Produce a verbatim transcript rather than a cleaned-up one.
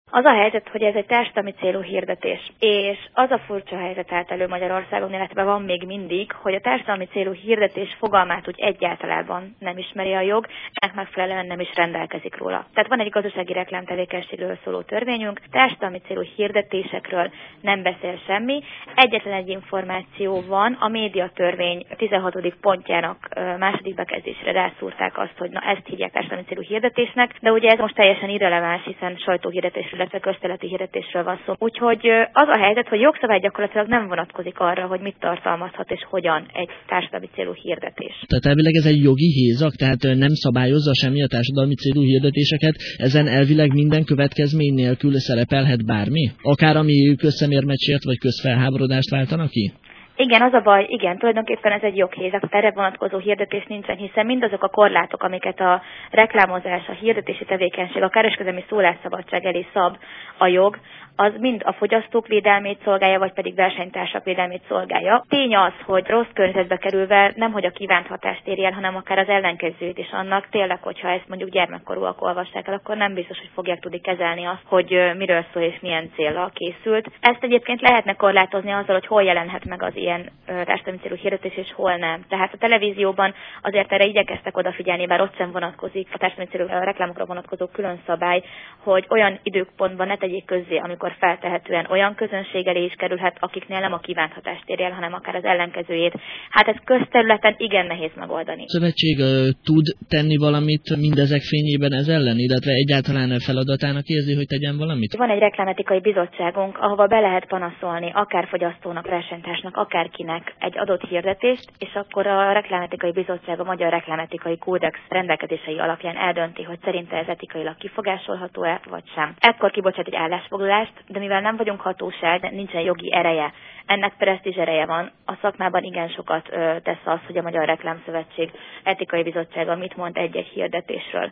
Az a helyzet, hogy ez egy társadalmi célú hirdetés, és az a furcsa helyzet állt elő Magyarországon, illetve van még mindig, hogy a társadalmi célú hirdetés fogalmát úgy egyáltalán nem ismeri a jog, ennek megfelelően nem is rendelkezik róla. Tehát van egy gazdasági reklámtevékenységről szóló törvényünk, társadalmi célú hirdetésekről nem beszél semmi. Egyetlen egy információ van, a médiatörvény tizenhatodik pontjának második bekezdésre rászúrták azt, hogy na ezt hívják társadalmi célú hirdetésnek, de ugye ez most teljesen irreleváns, hiszen sajtóhirdetésről, illetve közterületi hirdetésről van szó. Úgyhogy az a helyzet, hogy jogszabály gyakorlatilag nem vonatkozik arra, hogy mit tartalmazhat és hogyan egy társadalmi célú hirdetés. Tehát elvileg ez egy jogi hézag, tehát nem szabályozza semmi a társadalmi célú hirdetéseket, ezen elvileg minden következmény nélkül szerepelhet bármi? Akár ami közszemérmecsért vagy közfelháborodást váltana ki? Igen, az a baj, igen, tulajdonképpen ez egy joghézag, erre vonatkozó hirdetés nincsen, hiszen mindazok a korlátok, amiket a reklámozás, a hirdetési tevékenység, a kereskedelmi szólásszabadság elé szab a jog, az mind a fogyasztók védelmét szolgálja, vagy pedig versenytársak védelmét szolgálja. Tény az, hogy rossz környezetbe kerülve nemhogy a kívánt hatást éri el, hanem akár az ellenkezőjét is annak. Tényleg, hogyha ezt mondjuk gyermekkorúak olvassák el, akkor nem biztos, hogy fogják tudni kezelni azt, hogy miről szól és milyen céllal készült. Ezt egyébként lehetne korlátozni azzal, hogy hol jelenhet meg az ilyen társadalmi célú hirdetés és hol nem. Tehát a televízióban azért erre igyekeztek odafigyelni, bár ott sem vonatkozik a társadalmi célú reklámokra vonatkozó külön szabály, hogy olyan időpontban ne tegyék közzé, amikor feltehetően olyan közönség elé is kerülhet, akiknél nem a kívánt hatást éri el, hanem akár az ellenkezőjét. Hát ez közterületen igen nehéz megoldani. A szövetség uh, tud tenni valamit mindezek fényében ez ellen, illetve egyáltalán feladatának érzi, hogy tegyen valamit? Van egy reklámetikai bizottságunk, ahova be lehet panaszolni akár fogyasztónak, versenytársnak, akárkinek egy adott hirdetést, és akkor a reklámetikai bizottság a Magyar Reklámetikai Kódex rendelkezései alapján eldönti, hogy szerinte ez etikailag kifogásolható-e, vagy sem. Ekkor kibocsát egy állásfoglalást, de mivel nem vagyunk hatóság, nincsen jogi ereje, ennek presztízs ereje van, a szakmában igen sokat ö, tesz az, hogy a Magyar Reklámszövetség etikai bizottsága mit mond egy-egy hirdetésről.